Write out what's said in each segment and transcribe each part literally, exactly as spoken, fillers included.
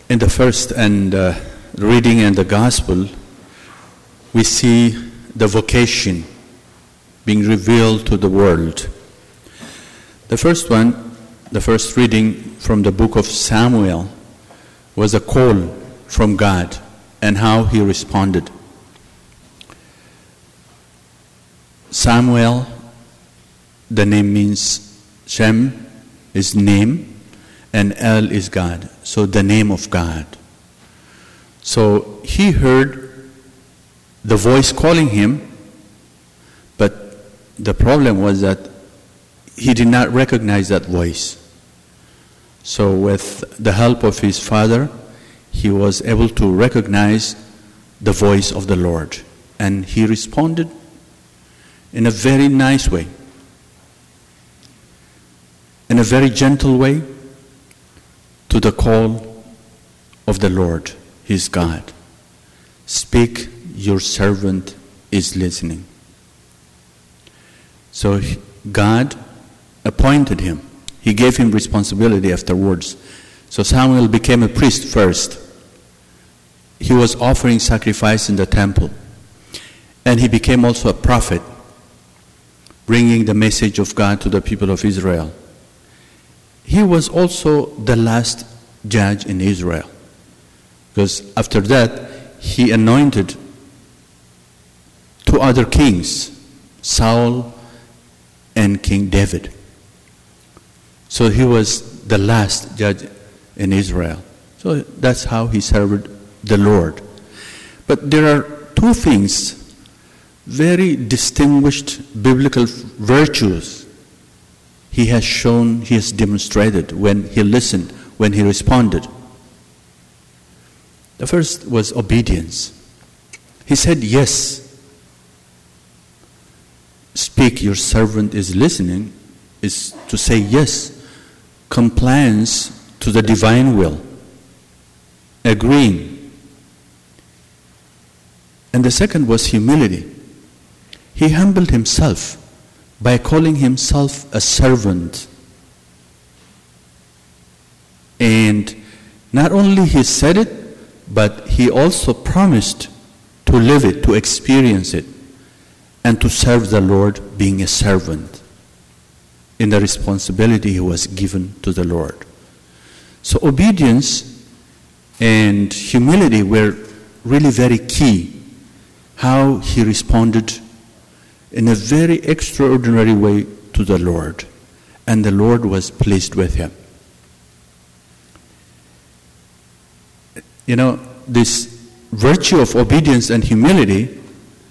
In the first and uh, reading in the gospel, we see the vocation being revealed to the world. The first one, the first reading from the book of Samuel, was a call from God and how he responded. Samuel, the name means Shem is name, and El is God. So the name of God. So he heard the voice calling him, but the problem was that he did not recognize that voice. So with the help of his father, he was able to recognize the voice of the Lord. And he responded in a very nice way, in a very gentle way, to the call of the Lord, his God. Speak, your servant is listening. So God appointed him. He gave him responsibility afterwards. So Samuel became a priest first. He was offering sacrifice in the temple. And he became also a prophet, bringing the message of God to the people of Israel. He was also the last judge in Israel, because after that he anointed two other kings, Saul and King David. So he was the last judge in Israel. So that's how he served the Lord. But there are two things, very distinguished biblical virtues he has shown, he has demonstrated when he listened, when he responded. The first was obedience. He said, yes. Speak, your servant is listening, is to say yes. Compliance to the divine will. Agreeing. And the second was humility. He humbled himself by calling himself a servant. And not only he said it, but he also promised to live it, to experience it, and to serve the Lord being a servant in the responsibility he was given to the Lord. So obedience and humility were really very key, how he responded in a very extraordinary way to the Lord. And the Lord was pleased with him. You know, this virtue of obedience and humility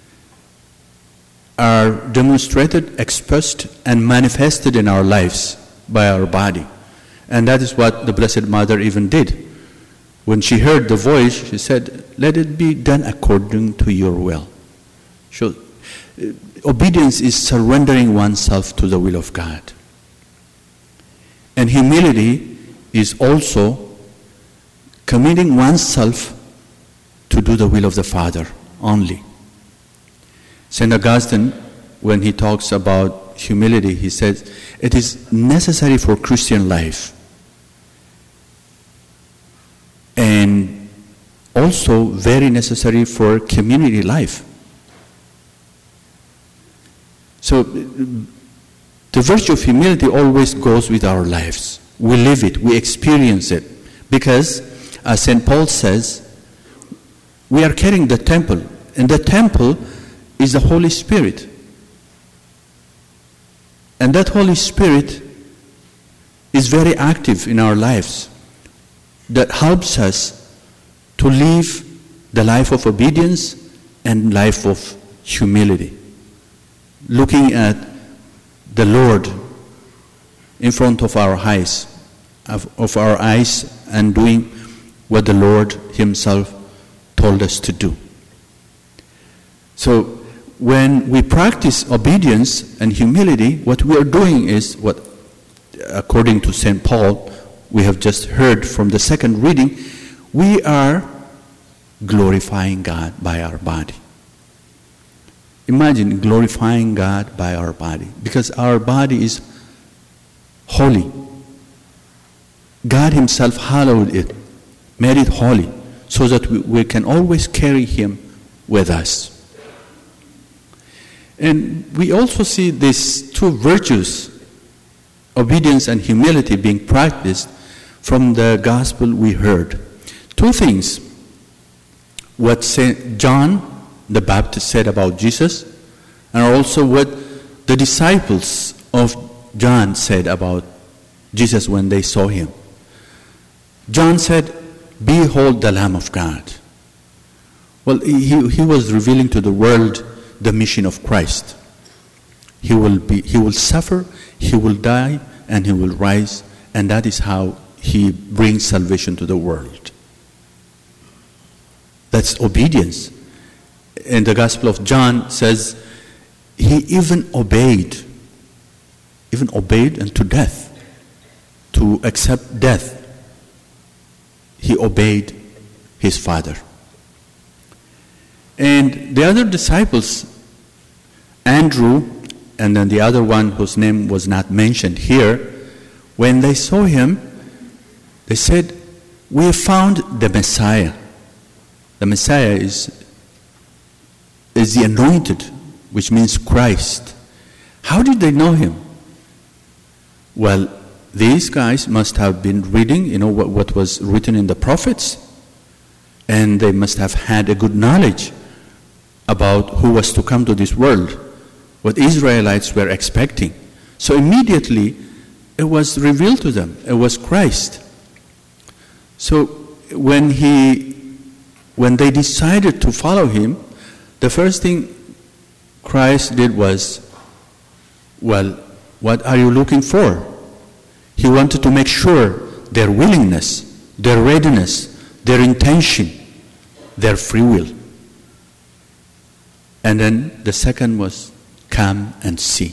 are demonstrated, expressed, and manifested in our lives by our body. And that is what the Blessed Mother even did. When she heard the voice, she said, let it be done according to your will. So, obedience is surrendering oneself to the will of God. And humility is also committing oneself to do the will of the Father only. Saint Augustine, when he talks about humility, he says, it is necessary for Christian life and also very necessary for community life. So the virtue of humility always goes with our lives. We live it, we experience it. Because, as Saint Paul says, we are carrying the temple. And the temple is the Holy Spirit. And that Holy Spirit is very active in our lives. That helps us to live the life of obedience and life of humility. Looking at the Lord in front of our eyes, of, of our eyes, and doing what the Lord himself told us to do. So when we practice obedience and humility, what we are doing is what, according to Saint Paul, we have just heard from the second reading, we are glorifying God by our body. Imagine glorifying God by our body, because our body is holy. God himself hallowed it. made it holy, so that we, we can always carry him with us. And we also see these two virtues, obedience and humility, being practiced from the gospel we heard. Two things. What Saint John the Baptist said about Jesus, and also what the disciples of John said about Jesus when they saw him. John said, "Behold the Lamb of God." Well, he, he was revealing to the world the mission of Christ. He will be, he will suffer, he will die, and he will rise, and that is how he brings salvation to the world. That's obedience. And the Gospel of John says he even obeyed, even obeyed unto death, to accept death. He obeyed his Father. And the other disciples, Andrew, and then the other one whose name was not mentioned here, when they saw him, they said, "We have found the Messiah." The Messiah is, is the anointed, which means Christ. How did they know him? Well, these guys must have been reading, you know, what, what was written in the prophets, and they must have had a good knowledge about who was to come to this world, what Israelites were expecting. So immediately it was revealed to them. It was Christ. So when he, when they decided to follow him, the first thing Christ did was, well, what are you looking for? He wanted to make sure their willingness, their readiness, their intention, their free will. And then the second was, come and see.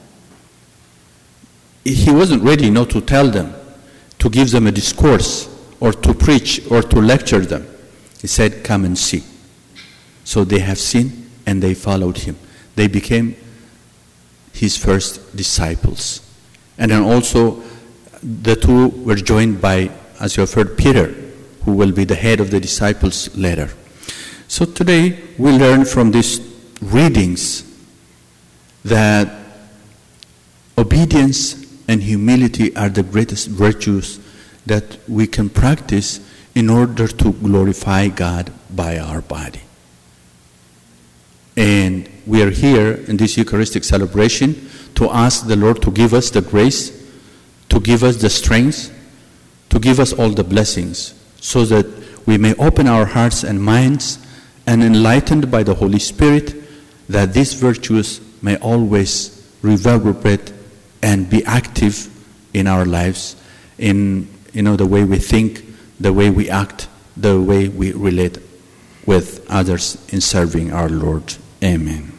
He wasn't ready not to tell them, to give them a discourse, or to preach, or to lecture them. He said, come and see. So they have seen, and they followed him. They became his first disciples. And then also, the two were joined by, as you have heard, Peter, who will be the head of the disciples later. So today, we learn from these readings that obedience and humility are the greatest virtues that we can practice in order to glorify God by our body. And we are here in this Eucharistic celebration to ask the Lord to give us the grace, to give us the strength, to give us all the blessings, so that we may open our hearts and minds, and enlightened by the Holy Spirit, that these virtues may always reverberate and be active in our lives, in, you know, the way we think, the way we act, the way we relate with others in serving our Lord. Amen.